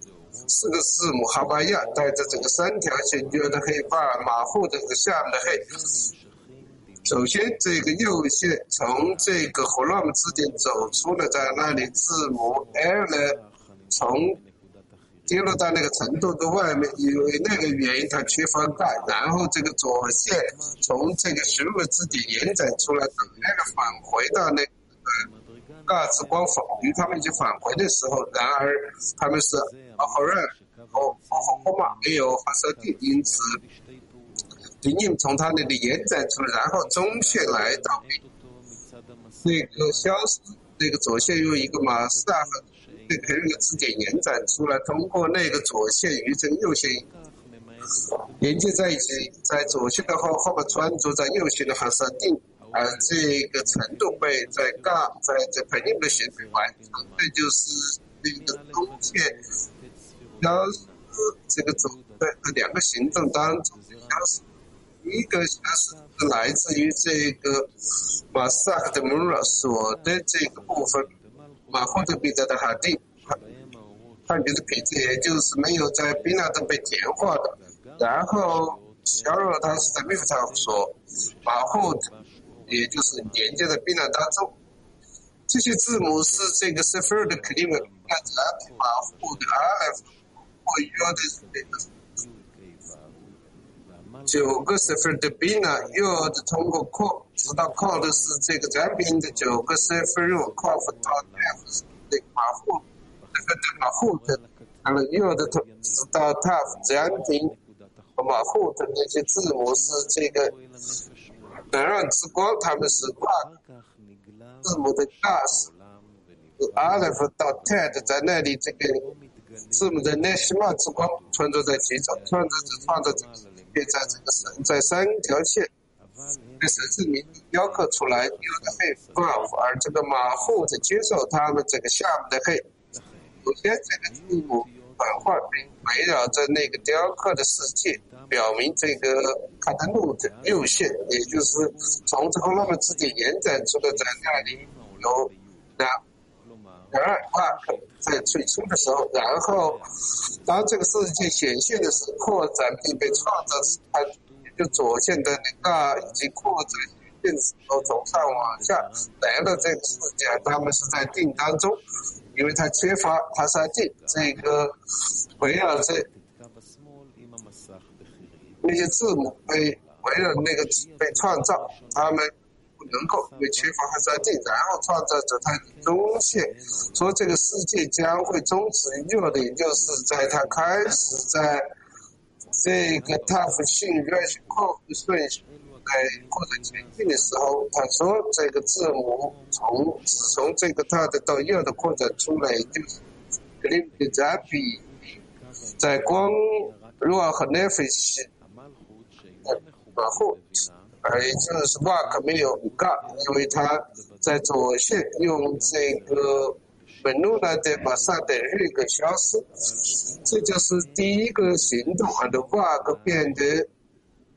4个字母哈巴亚带着这个3条线，有的黑巴尔马虎的这个下面的黑。首先，这个右线从这个胡拉姆之间走出了，在那里字母 L 呢，从跌落到那个程度的外面，因为那个原因它缺乏钙，然后这个左线从这个寻物之点延展出来，等那个返回到那个钙之光反于他们已经返回的时候，然而他们是后任和马没有发射地，因此灵印从他那里延展出来，然后中线来到那个消失，那个左线用一个马萨和那个支点延展出来，通过那个左线与这个右线连接在一起，在左线的后面穿着在右线的哈萨定，而这个程度被在这彭印的选举完成，这就是那个中线消失这个2个行动当中消失。一个是来自于这个马萨克的穆拉所的这个部分，马霍特比达的哈蒂，汉别的品质也就是没有在宾纳登被填化的。然后小若他是在密夫塔所马霍特，也就是连接在宾纳当中。这些字母是这个 Sefer 的 Klima 马霍的 Aleph 或 Yod 的这个。9个 Sefer 的 Bina 又通过扩直到扩的是这个占宾的9个 Sefer 又扩到 Taf 这个马户的马户的，然后又的直到 Taf 占宾和马户的那些字母是这个能让之光，他们是跨字母的大是 Aleph 到 Ted 在那里这个字母的 Neshima 之光穿着在其中，创造者便在这个在3条线被神圣名雕刻出来，有的黑 Vav， 而这个马户的接受他们这个下面的黑，首先这个字母转换并围绕着那个雕刻的世界，表明这个卡特路的右线，也就是从这个那么之间延展出的，在那里有然而在最初的时候，然后当这个世界显现的是扩展并被创造时，它就左线的那个以及扩展线的时候，从上往下来了这个世界，他们是在定当中，因为它缺乏哈萨定，这个围绕着那些字母被围绕那个被创造，他们不能够因为缺乏哈萨定，然后创造者他中线说这个世界将会终止于右的，也就是在他开始在这个塔夫训练扩顺序在扩展前进的时候，他说这个字母从这个他的到右的扩展出来，就是格林比扎比在光如尔和奈菲西然后而就是瓦克没有杠，因为他在左线用这个本路来的马萨的日个消失，这就是第一个行动，而的瓦克变得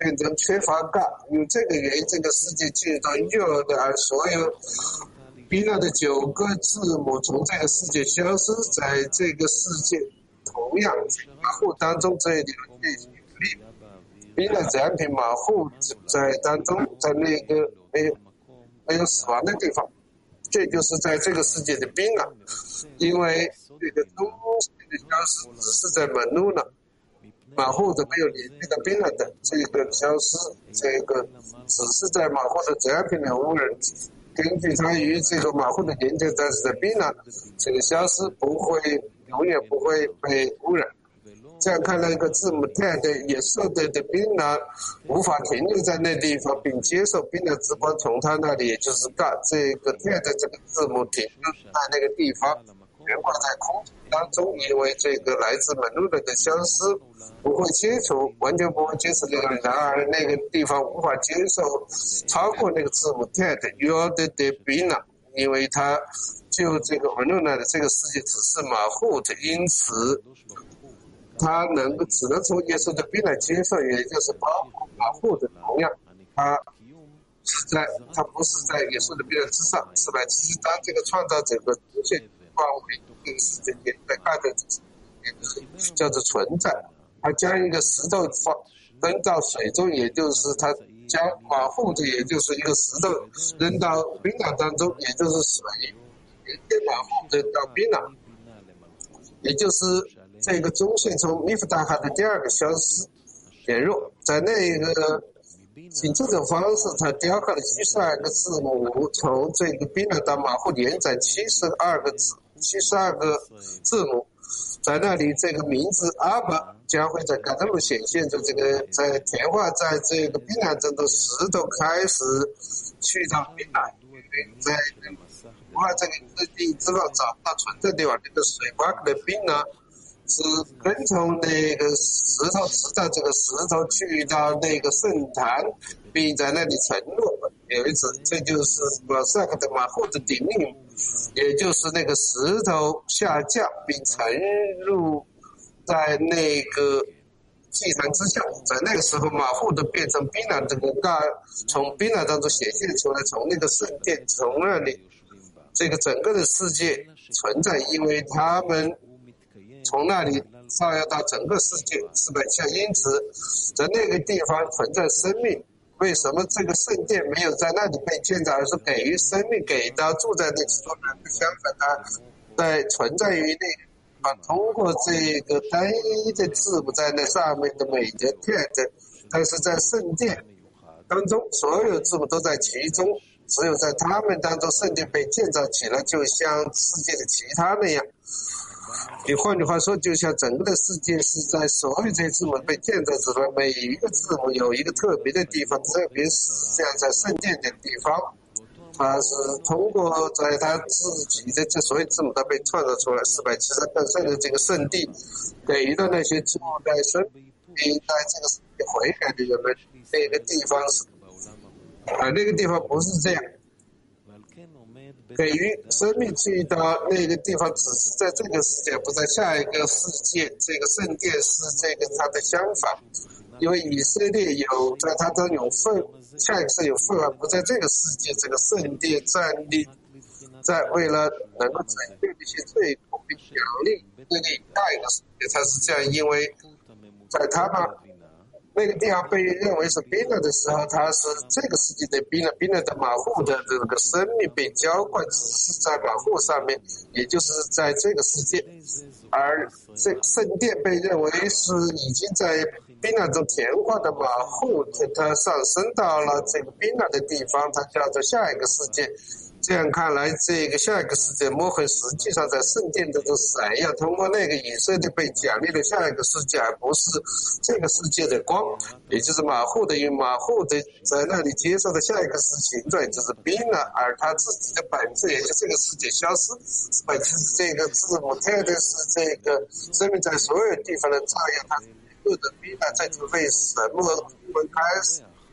变成缺乏嘎，因为这个原因，这个世界进入到有的，而所有宾纳的9个字母从这个世界消失，在这个世界同样马户当中这一点宾纳自然品马户在当中，在那个没有死亡的地方，这就是在这个世界的宾纳，因为这个东西的消失只是在门路呢。马户的没有连接的宾纳的这个消失，这个只是在马户的自然品的污染，根据它与这个马户的连接在的宾纳，这个消失永远不会被污染。这样看，那个字母 Ted 也受的宾纳无法停留在那地方，并接受宾纳之光从他那里，也就是这个 Ted 这个字母停留在那个地方，悬挂在空中当中，因为这个来自门路的消失不会接触，完全不会接触那个，然而那个地方无法接受超过那个字母 Ted 有的宾纳，因为它就这个门路的这个世界只是马户的，因此他只能从耶稣的宾来接受，也就是包括马户的同样，他不是在耶稣的宾之上，是吧？其实当这个创造者的出现光为这个世界也在看的，叫做存在。他将一个石头扔到水中，也就是他将马户的，也就是一个石头扔到宾朗当中，也就是水，连接马户的到宾朗，也就是这个中线从米夫达哈的第二个消失减弱，在那个以这种方式，它雕刻了72个字母，从这个宾朗到马户延展72个字母，在那里这个名字阿巴将会在嘎德路显现着，这个在填画在这个宾朗中的石头开始去到宾朗，在画这个日地之后找到存在地方，那个水巴克的宾朗是跟从那个石头直到这个石头去到那个圣坛，并在那里沉落。有一次，这就是马萨克的马户的顶令，也就是那个石头下降并沉入在那个祭坛之下。在那个时候，马户的变成宾朗这个从宾朗当中显现出来，从那个圣殿，从那里这个整个的世界存在，因为他们从那里照耀到整个世界400项，因此在那个地方存在生命。为什么这个圣殿没有在那里被建造，而是给予生命给到住在那其中人？相反，它在存在于那个地方，通过这个单一的字母在那上面的每个Ted，但是在圣殿当中，所有字母都在其中，只有在他们当中，圣殿被建造起来，就像世界的其他那样。你换句话说，就像整个的世界是在所有这些字母被建造之后，每一个字母有一个特别的地方，特别是像在圣殿的地方，它是通过在它自己的这所有字母都被创造出来，473个圣的这个圣地，给予的那些住在生命在这个世界悔改的人们，那个地方是，那个地方不是这样。给予生命去到那个地方，只是在这个世界，不在下一个世界。这个圣殿是这个它的相反，因为以色列有在它中有份，下一个是有份，而不在这个世界。这个圣殿站立在为了能够拯救这些罪苦并奖励那个下一个世界，它是这样，因为在他们那个地方被认为是宾了的时候，它是这个世界的宾了的马户的这个生命被浇灌，只是在马户上面，也就是在这个世界，而这圣殿被认为是已经在宾了中填化的马户，它上升到了这个宾了的地方，它叫做下一个世界。这样看来，这个下一个世界摩痕实际上在圣殿中的闪耀，通过那个以色列被奖励的下一个世界，而不是这个世界的光，也就是马户的，因为马户的在那里接受的下一个形状，也就是宾了，而他自己的本质，也就是这个世界消失。就是这个字母特的是这个生命在所有地方的照耀，它所有的宾了在为什么开始？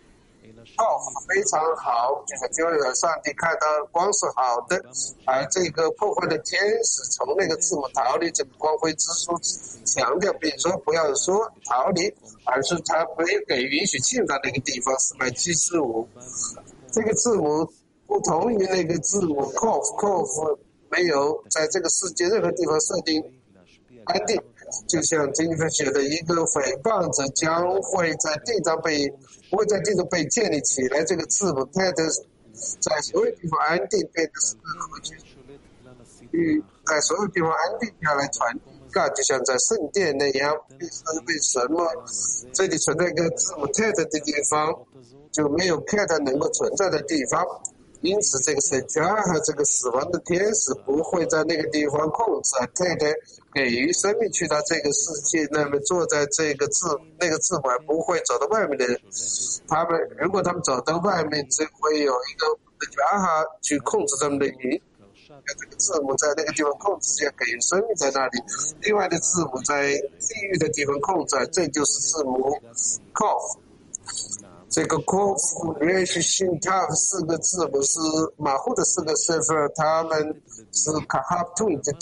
非常好，就让上帝看到光是好的，而这个破坏的天使从那个字母逃离，这个光辉之书强调，比如说不要说逃离，而是他没有给允许进到那个地方475，这个字母不同于那个字母 Kof 没有在这个世界任何地方设定安定，就像经文写的，一个诽谤者将会在地上不会在地上被建立起来。这个字母它的在所有地方安定，变得是和去在所有地方安定下来传递，就像在圣殿那样。为什么这里存在一个字母 Tet 的地方，就没有 Cat 能够存在的地方？因此，这个神家和这个死亡的天使不会在那个地方控制Tet 给予生命去到这个世界，那么坐在这个那个字母不会走到外面的人，如果他们走到外面，就会有一个家哈去控制他们的语。这个字母在那个地方控制下给予生命在那里，另外的字母在地狱的地方控制，这就是字母 Kof。这个 Kof 连续性 Tav 4个字母是马虎的4个sefer，他们是 Kahaptun 的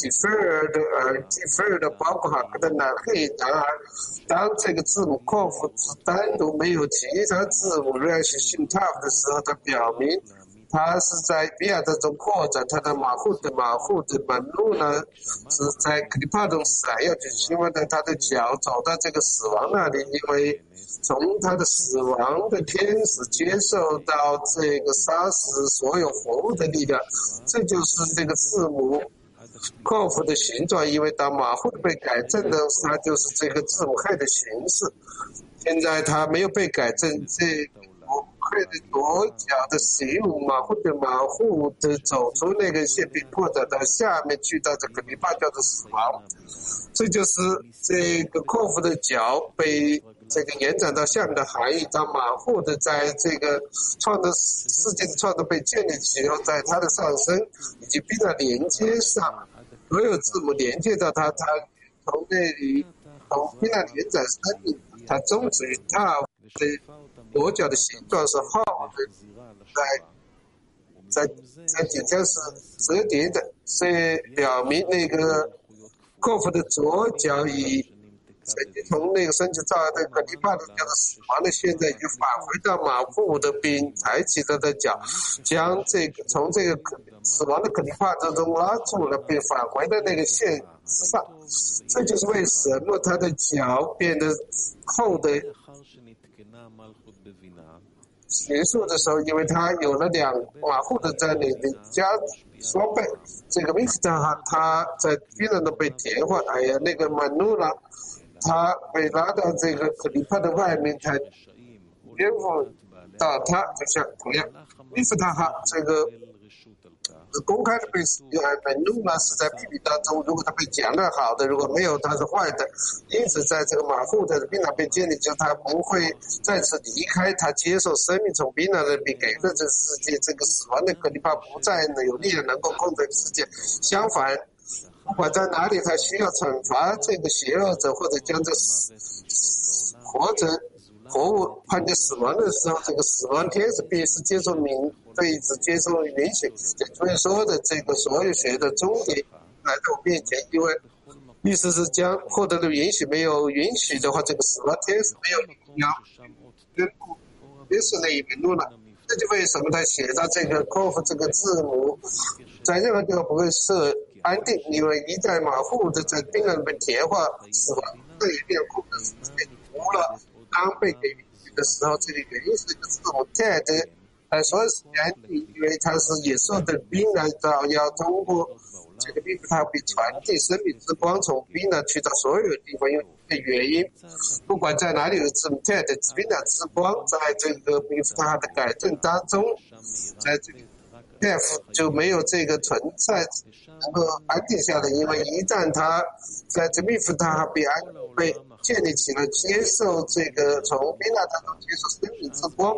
deferred 包括哈的南黑。然而，当这个字母 Kof 是单独没有其他字母连续性 Tav 的时候，它表明它是在比亚当中扩展，它的马虎的门路呢是在克里帕中闪耀，就希望在它的脚走到这个死亡那里，因为从他的死亡的天使接受到这个杀死所有活物的力量，这就是这个字母 Kof 的形状。因为当马虎被改正的，它就是这个字母 He 的形式。现在它没有被改正，这个He 的左脚的形马虎的走出那个线，被扩展到下面去到这个黎巴叫的死亡。这就是这个 Kof 的脚被这个延展到下面的含义。当马虎的在这个世界的创造被建立起后，在它的上身以及并在连接上，所有字母连接到它从那里从并在连展生命，它终止于它的左脚的形状是号的，在底下是折叠的，所以表明那个 Kof 的左脚从那个升级到那个黎巴嫩叫做死亡的，现在已经返回到马虎的并抬起他的脚，将这个从这个死亡的肯尼帕当中拉住了，并返回到那个线之上。这就是为什么他的脚变得厚的结束的时候，因为他有了马虎的在那里加双倍。这个米夫塔他在冰冷的被填换，那个曼努拉他被拉到这个克里帕的外面，他颠覆到他，就像同样米夫塔哈这个公开的被使用，本路呢是在秘密当中，如果他被讲得好的，如果没有他是坏的。因此在这个马虎的冰冷被建立，就他不会再次离开，他接受生命从冰冷的被给了这个世界，这个死亡的克里帕不再有力量能够控制世界。相反，不管在哪里，他需要惩罚这个邪恶者，或者将这活物判决死亡的时候，这个死亡天使必是接受接受允许。所以说的这个所有学的终点来到我面前，因为意思是将获得的允许，没有允许的话，这个死亡天使没有力量宣布也是那一门路了。这就为什么他写到这个 Kof 这个字母在任何地方不会设安定，因为一旦马虎的在冰冷被填化死亡，这一变控的世界除了当被给允许的时候，这里原因是一个字母 Ted， 所以是安定，因为它是野兽的冰冷到要通过这个地方，它被传递生命之光从冰冷去到所有地方，因为这个原因，不管在哪里有字母 Ted 冰冷之光，在这个冰它的改正当中，在这个 F 就没有这个存在能够安定下来，因为一旦它在这密夫它被建立起来，接受这个从冰冷当中接受生命之光，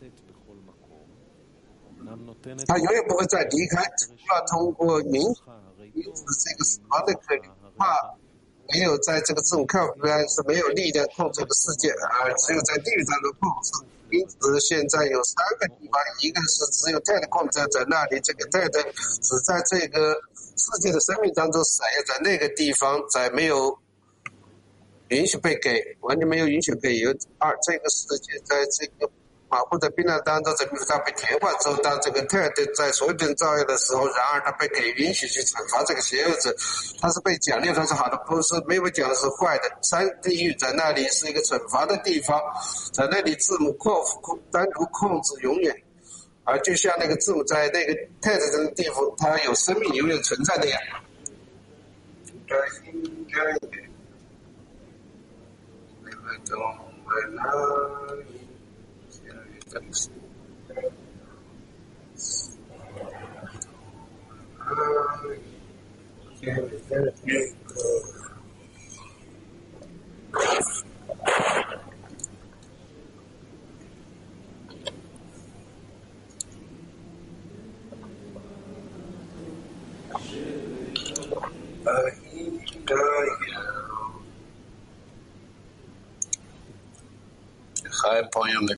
他永远不会再离开，要通过因此这个死亡的可怕没有在这个字母 K 是没有力量控制这个世界，而只有在地狱当中控制。 因此现在有3个地方，一个是只有泰的控制在那里，这个泰的只在这个世界的生命当中闪耀在那个地方，在没有允许被给，完全没有允许给有这个世界在这个保护的避难当中，它被填换之后，当这个泰的在所有人造业的时候，然而他被给允许去惩罚这个邪恶者，他是被奖励，他是好的，不是没有讲的是坏的。3地狱在那里是一个惩罚的地方，在那里字母单独控制永远，而就像那个字母在那个泰的这个地方，它有生命永远存在的呀。嗨，朋友们。